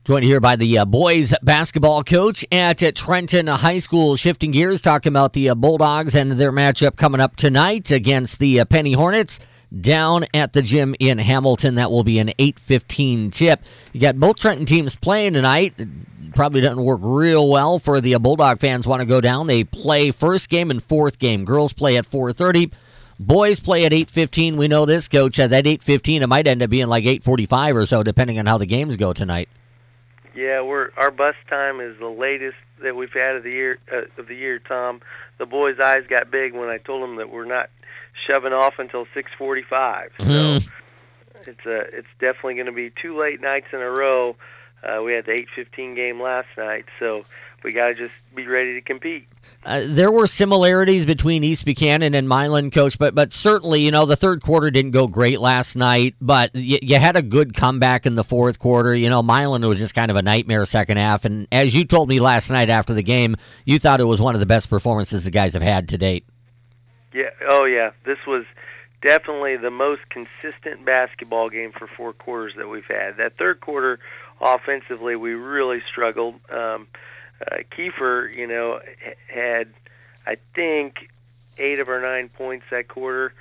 Joined here by the boys basketball coach at Trenton High School. Shifting gears, talking about the Bulldogs and their matchup coming up tonight against the Penny Hornets down at the gym in Hamilton. That will be an 8:15 tip. You got both Trenton teams playing tonight. Probably doesn't work real well for the Bulldog fans want to go down. They play first game and fourth game. Girls play at 4:30. Boys play at 8:15. We know this, Coach. At that 8:15, it might end up being like 8:45 or so, depending on how the games go tonight. Yeah, our bus time is the latest that we've had of the year, Tom. The boys' eyes got big when I told them that we're not shoving off until 6:45. So it's definitely going to be 2 late nights in a row. We had the 8:15 game last night, so we got to just be ready to compete. There were similarities between East Buchanan and Milan, Coach, but certainly, the third quarter didn't go great last night, but you had a good comeback in the fourth quarter. Milan was just kind of a nightmare second half, and as you told me last night after the game, you thought it was one of the best performances the guys have had to date. Yeah, oh yeah, this was definitely the most consistent basketball game for 4 quarters that we've had. That third quarter, offensively, we really struggled. Kiefer, had, I think, 8 of our 9 points that quarter.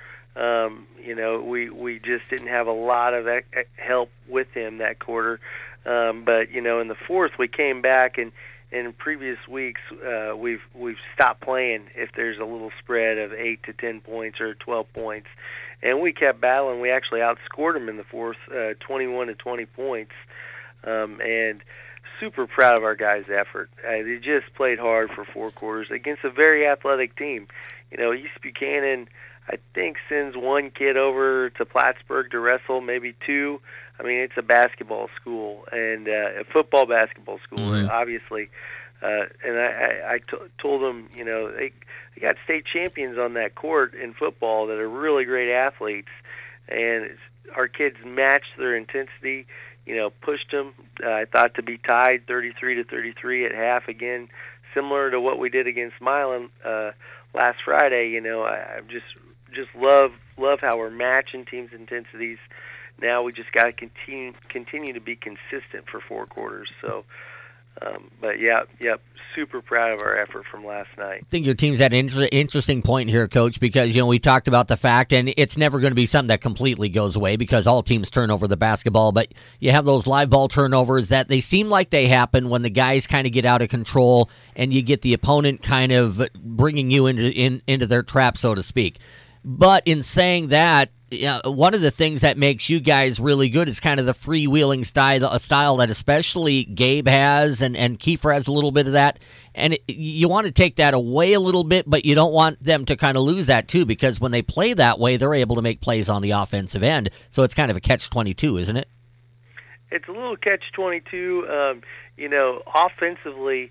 We just didn't have a lot of help with him that quarter. But in the fourth, we came back, and in previous weeks, we've stopped playing if there's a little spread of 8 to 10 points or 12 points, and we kept battling. We actually outscored them in the fourth, 21 to 20 points, and super proud of our guys' effort. They just played hard for 4 quarters against a very athletic team. East Buchanan, I think, sends 1 kid over to Plattsburgh to wrestle, maybe 2. I mean, it's a basketball school and a football basketball school, obviously. And I told them, they got state champions on that court in football that are really great athletes, and our kids matched their intensity. Pushed them. I thought to be tied 33 to 33 at half again, similar to what we did against Milan last Friday. I just love how we're matching teams' intensities. Now we just got to continue to be consistent for 4 quarters. So, but super proud of our effort from last night. I think your team's at an interesting point here, Coach, because, we talked about the fact, and it's never going to be something that completely goes away because all teams turn over the basketball, but you have those live ball turnovers that they seem like they happen when the guys kind of get out of control and you get the opponent kind of bringing you into their trap, so to speak. But in saying that, one of the things that makes you guys really good is kind of the freewheeling style that especially Gabe has and Kiefer has a little bit of that. And you want to take that away a little bit, but you don't want them to kind of lose that too, because when they play that way, they're able to make plays on the offensive end. So it's kind of a catch-22, isn't it? It's a little catch-22. Offensively,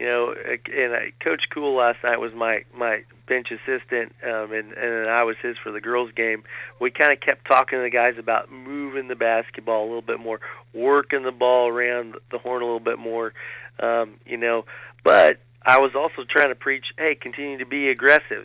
and Coach Cool last night was my bench assistant, and I was his for the girls' game. We kind of kept talking to the guys about moving the basketball a little bit more, working the ball around the horn a little bit more, But I was also trying to preach, hey, continue to be aggressive.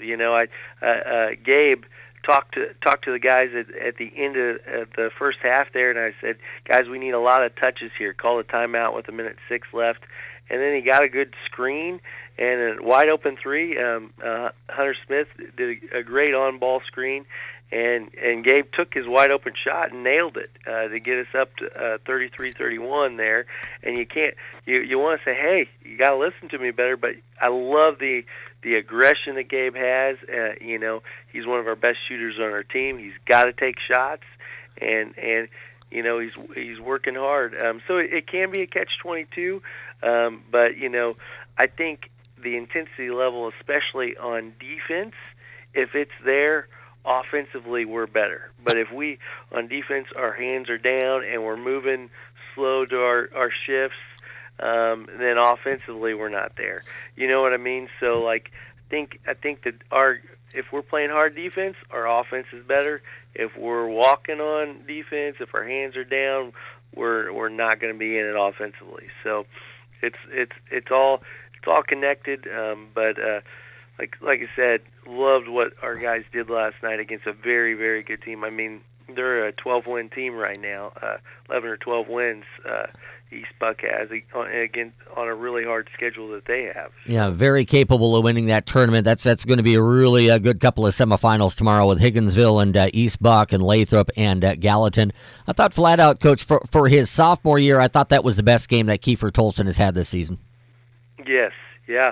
Gabe talked to the guys at the end of the first half there, and I said, guys, we need a lot of touches here. Call a timeout with 1:06 left. And then he got a good screen and a wide-open 3. Hunter Smith did a great on-ball screen, and Gabe took his wide-open shot and nailed it to get us up to 33-31 there. And you want to say, hey, you got to listen to me better, but I love the aggression that Gabe has. He's one of our best shooters on our team. He's got to take shots, and he's working hard. So it can be a catch-22. But, I think the intensity level, especially on defense, if it's there, offensively we're better. But if on defense, our hands are down and we're moving slow to our shifts, then offensively we're not there. You know what I mean? So, I think that if we're playing hard defense, our offense is better. If we're walking on defense, if our hands are down, we're not going to be in it offensively. So it's all connected. But like I said, loved what our guys did last night against a very, very good team. I mean, they're a 12-win team right now, 11 or 12 wins. East Buck has again on a really hard schedule that they have. Yeah, very capable of winning that tournament. That's going to be a really good couple of semifinals tomorrow with Higginsville and East Buck and Lathrop and Gallatin. I thought flat out, Coach, for his sophomore year, I thought that was the best game that Kiefer Tolson has had this season. Yes, yeah.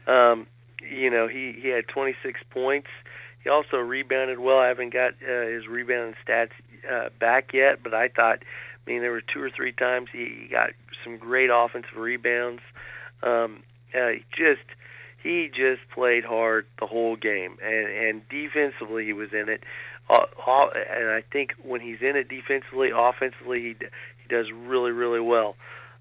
He had 26 points. He also rebounded well. I haven't got his rebounding stats back yet, but I thought, there were 2 or 3 times he got some great offensive rebounds. He just played hard the whole game, and defensively he was in it. And I think when he's in it defensively, offensively he does really, really well.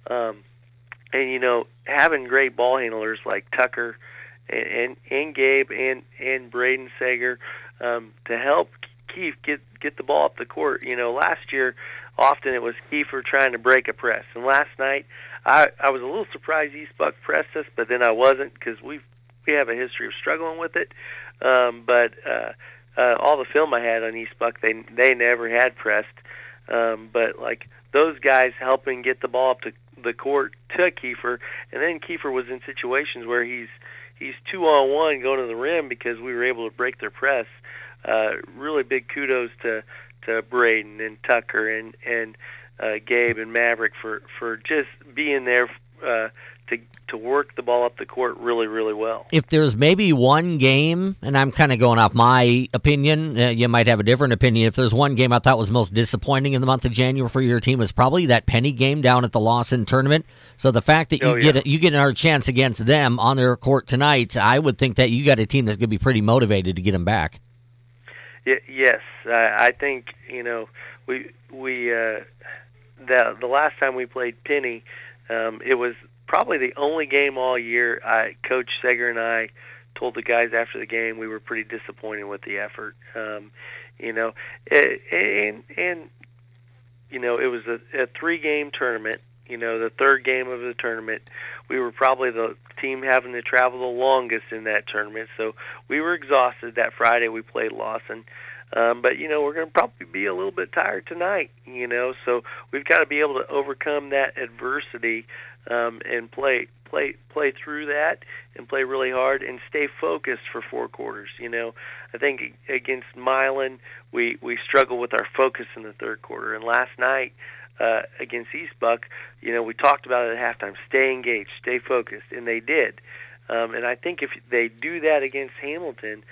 And having great ball handlers like Tucker and Gabe and Braden Sager to help Keith get the ball up the court. Last year often it was Kiefer trying to break a press, and last night I was a little surprised East Buck pressed us, but then I wasn't because we have a history of struggling with it. But all the film I had on East Buck, they never had pressed. But like those guys helping get the ball up to the court to Kiefer, and then Kiefer was in situations where he's 2-on-1 going to the rim because we were able to break their press. Really big kudos to Braden and Tucker and Gabe and Maverick for just being there to work the ball up the court really, really well. If there's maybe one game, and I'm kind of going off my opinion, you might have a different opinion. If there's one game I thought was most disappointing in the month of January for your team, was probably that Penny game down at the Lawson tournament. So the fact that you get another chance against them on their court tonight, I would think that you got a team that's going to be pretty motivated to get them back. Yes, I think we the last time we played Penny, it was probably the only game all year. Coach Sager and I told the guys after the game we were pretty disappointed with the effort. It was a 3-game tournament. The third game of the tournament, we were probably the team having to travel the longest in that tournament. So we were exhausted that Friday we played Lawson. But we're going to probably be a little bit tired tonight. So we've got to be able to overcome that adversity and play through that and play really hard and stay focused for 4 quarters. I think against Milan we struggled with our focus in the third quarter, and last night against East Buck, we talked about it at halftime: stay engaged, stay focused, and they did. And I think if they do that against Hamilton,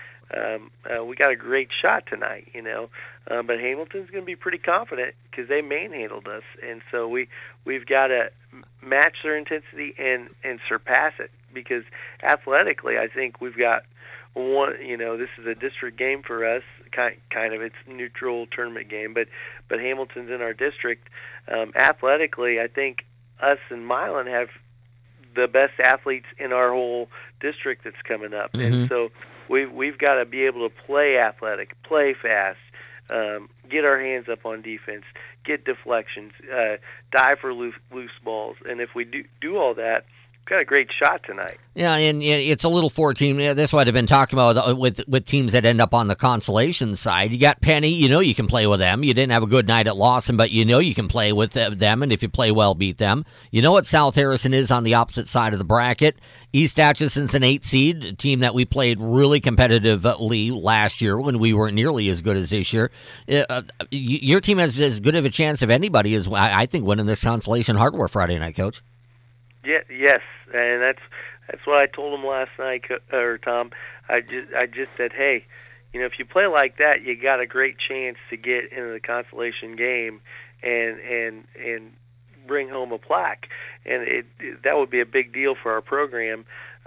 we got a great shot tonight, but Hamilton's going to be pretty confident because they manhandled us, and so we've got to match their intensity and surpass it, because athletically I think we've got one. This is a district game for us, kind of. It's a neutral tournament game, but Hamilton's in our district. Athletically, I think us and Milan have the best athletes in our whole district that's coming up, and so we've got to be able to play athletic, play fast, get our hands up on defense, get deflections, dive for loose balls, and if we do all that, we've got a great shot tonight. Yeah, and it's a little 4-team. That's what I've been talking about with teams that end up on the consolation side. You got Penny, you can play with them. You didn't have a good night at Lawson, but you can play with them, and if you play well, beat them. You know what South Harrison is on the opposite side of the bracket. East Atchison's an 8 seed, a team that we played really competitively last year when we weren't nearly as good as this year. Your team has as good of a chance of anybody as I think winning this consolation hardware Friday night, Coach. Yeah, yes, and that's what I told him last night, or Tom. I just said, hey, if you play like that, you got a great chance to get into the consolation game and bring home a plaque, and that would be a big deal for our program.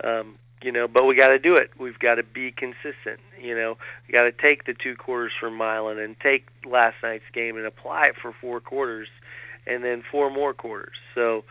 But we got to do it. We've got to be consistent. We got to take the 2 quarters from Milan and take last night's game and apply it for 4 quarters, and then 4 more quarters. So.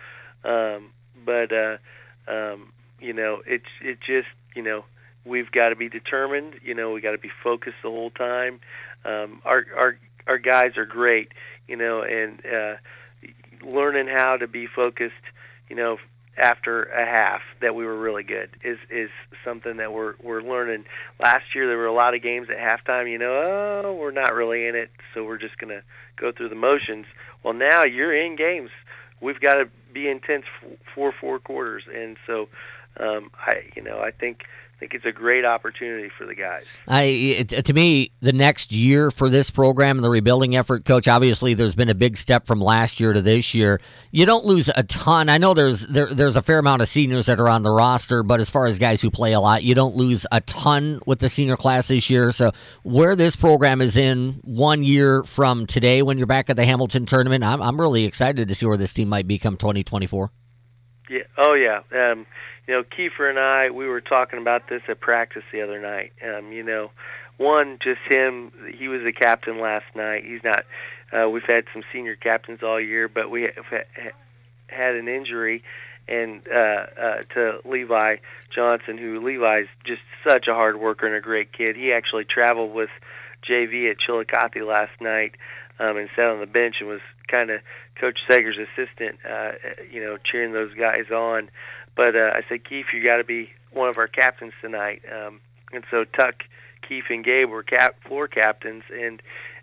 It's just, we've got to be determined. We got to be focused the whole time. Our guys are great, and learning how to be focused, after a half that we were really good is something that we're learning. Last year there were a lot of games at halftime, we're not really in it, so we're just going to go through the motions. Well, now you're in games. We've got to be intense for 4 quarters. And so I think it's a great opportunity for the guys. To me, the next year for this program and the rebuilding effort, Coach, obviously there's been a big step from last year to this year. You don't lose a ton. I know there's a fair amount of seniors that are on the roster, but as far as guys who play a lot, you don't lose a ton with the senior class this year. So where this program is in 1 year from today when you're back at the Hamilton tournament, I'm really excited to see where this team might be come 2024. Yeah. Oh, yeah. Kiefer and I, we were talking about this at practice the other night. One, just him, he was the captain last night. He's not, we've had some senior captains all year, but we have had an injury and to Levi Johnson, who Levi's just such a hard worker and a great kid. He actually traveled with JV at Chillicothe last night and sat on the bench and was kind of Coach Sager's assistant, cheering those guys on. But I said, Keith, you got to be one of our captains tonight. And so Tuck, Keith, and Gabe were floor captains. And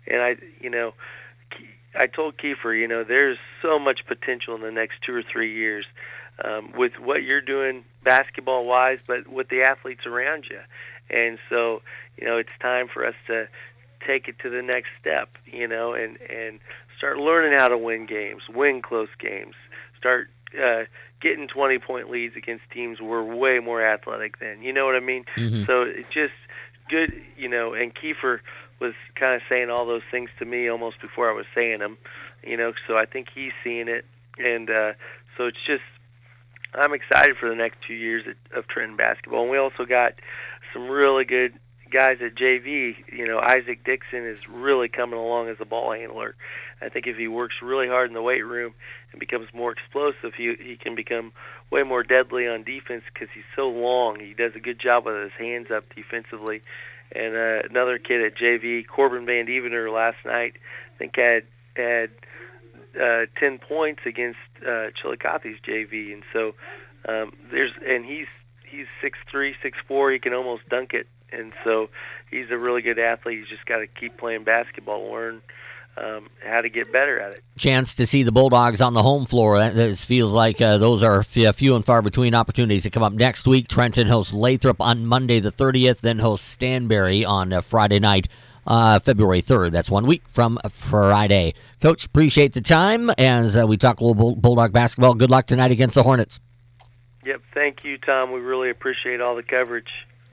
I told Kiefer, there's so much potential in the next 2 or 3 years with what you're doing basketball-wise, but with the athletes around you. And so, it's time for us to take it to the next step, and start learning how to win games, win close games, start getting 20-point leads against teams we're way more athletic than. You know what I mean? Mm-hmm. So it's just good, and Kiefer was kind of saying all those things to me almost before I was saying them, so I think he's seeing it. And so it's just, I'm excited for the next 2 years of Trenton basketball. And we also got some really good guys at JV. Isaac Dixon is really coming along as a ball handler. I think if he works really hard in the weight room and becomes more explosive, he can become way more deadly on defense because he's so long. He does a good job with his hands up defensively. And another kid at JV, Corbin Van Devener, last night, I think had 10 points against Chillicothe's JV. And so he's 6'3", 6'4". He can almost dunk it. And so he's a really good athlete. He's just got to keep playing basketball and learn how to get better at it. Chance to see the Bulldogs on the home floor. That feels like those are few and far between opportunities that come up next week. Trenton hosts Lathrop on Monday the 30th, then hosts Stanberry on Friday night, February 3rd. That's 1 week from Friday. Coach, appreciate the time as we talk a little Bulldog basketball. Good luck tonight against the Hornets. Yep, thank you, Tom. We really appreciate all the coverage.